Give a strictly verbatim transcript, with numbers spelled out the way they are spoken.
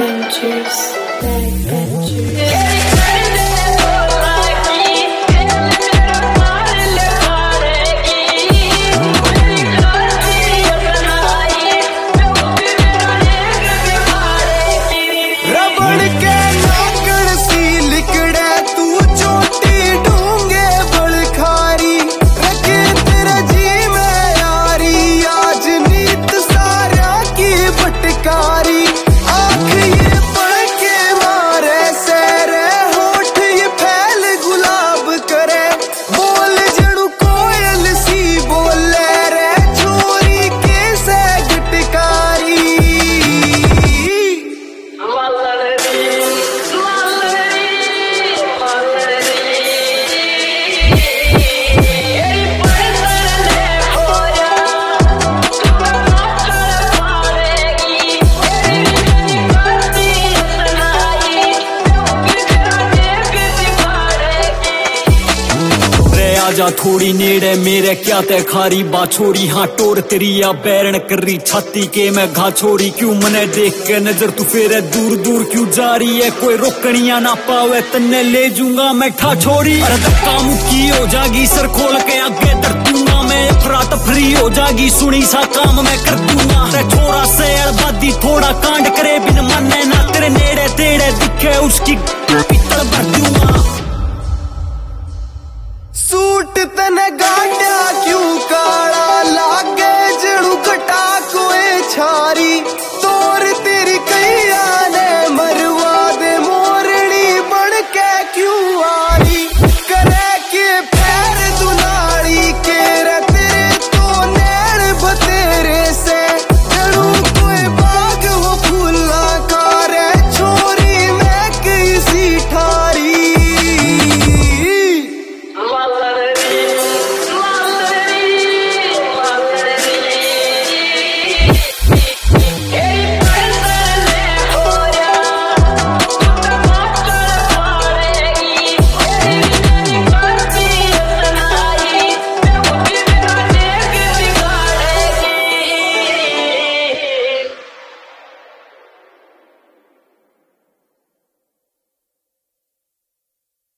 Backbenchers, backbenchers. आजा थोड़ी नेड़े मेरे क्या ते खारी बाछोरी हाँ टोर तेरी या बैरन करी छाती के मैं घा छोड़ी क्यों मने देख के नजर तू फेरे दूर दूर क्यों जा रही है कोई रोकनिया ना पावे तन्ने ले जूंगा मैं ठा छोड़ी अरे धक्का मुक्की हो जागी सर खोल के आगे दर दूंगा मैं अफरा तफरी हो जागी सुनी सा काम मैं कर दूंगा अरे छोरा से अड़बादी थोड़ा कांड करे बिन माने ना तेरे नेड़े तेड़े दिखे उसकी पीतल भर दूंगा।